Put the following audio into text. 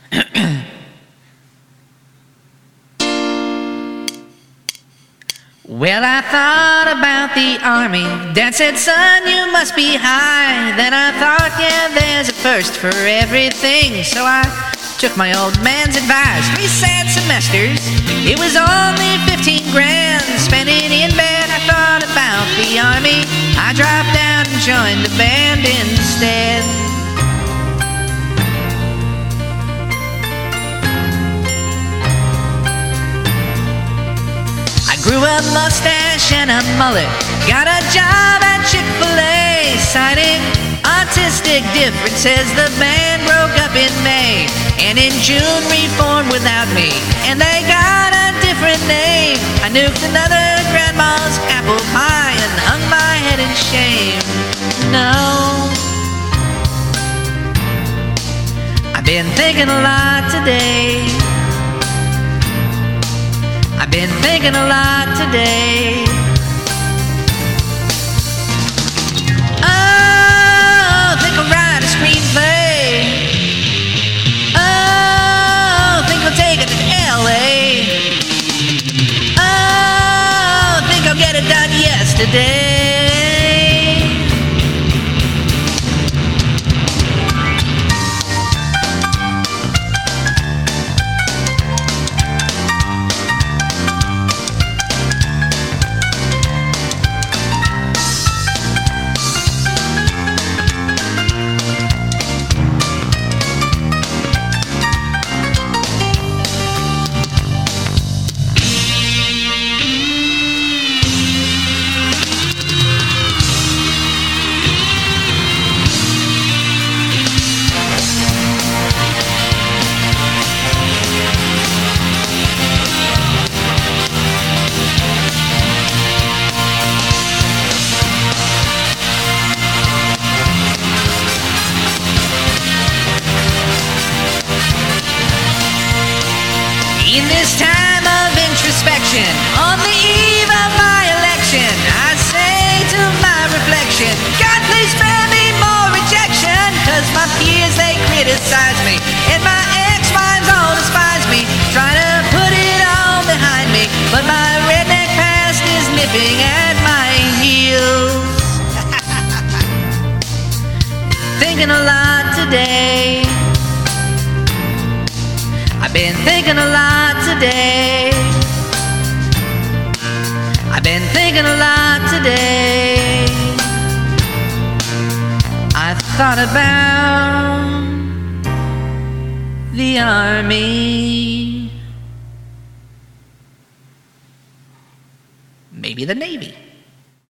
Well, I thought about the army. Dad said, son, you must be high. Then I thought, yeah, there's a first for everything. So I took my old man's advice. 3 sad semesters, it was only 15 grand. Spent it in bed, I thought about the army. I dropped out and joined the band instead. Grew a mustache and a mullet, got a job at Chick-fil-A, signing artistic differences. The band broke up in May, and in June reformed without me, and they got a different name. I nuked another grandma's apple pie and hung my head in shame. No, I've been thinking a lot today. I've been thinking a lot today. Oh, think I'll write a screenplay. Oh, think I'll take it to LA. Oh, think I'll get it done yesterday. In this time of introspection, on the eve of my election, I say to my reflection, God, please spare me more rejection, 'cause my peers, they criticize me, and my ex-wives all despise me, trying to put it all behind me, but my redneck past is nipping at my heels. Thinking a lot today. I've been thinking a lot today. I've been thinking a lot today. I thought about the army. Maybe the Navy.